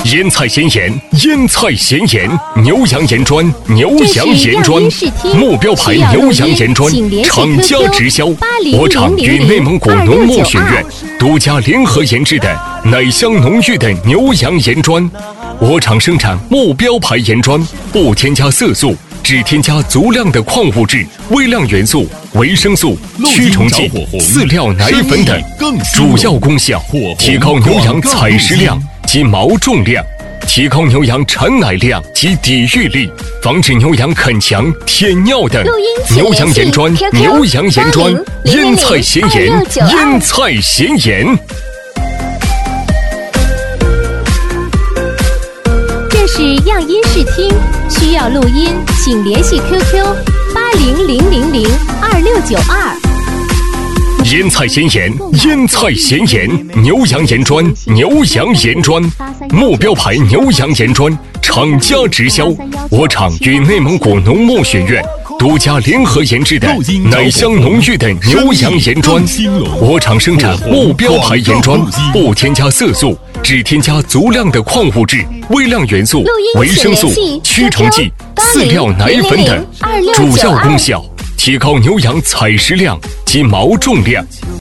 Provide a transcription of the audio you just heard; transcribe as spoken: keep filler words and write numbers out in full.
腌菜鲜盐，腌菜鲜盐，牛羊盐砖，牛羊盐砖，目标牌牛羊盐砖，厂家直销。我厂与内蒙古农牧学院独家联合研制的奶香浓郁的牛羊盐砖。我厂生产目标牌盐砖，不添加色素，只添加足量的矿物质、微量元素、维生素、驱虫剂、饲料、奶粉等，主要功效提高牛羊采食量及毛重量，提高牛羊产奶量及抵御力，防止牛羊啃墙、舔尿等。牛羊盐砖，牛羊盐砖，腌菜咸盐，腌菜咸盐。 这是样音试听，需要录音，请联系 Q Q 八零零零零二六九二。 腌菜咸盐，腌菜咸盐，牛羊盐砖，牛羊盐砖，目标牌牛羊盐砖，厂家直销。我厂与内蒙古农牧学院独家联合研制的奶香浓郁的牛羊盐砖。我厂生产目标牌盐砖，不添加色素，只添加足量的矿物质、微量元素、维生素、驱虫剂、饲料、奶粉等，主要功效提高牛羊采食量及毛重量。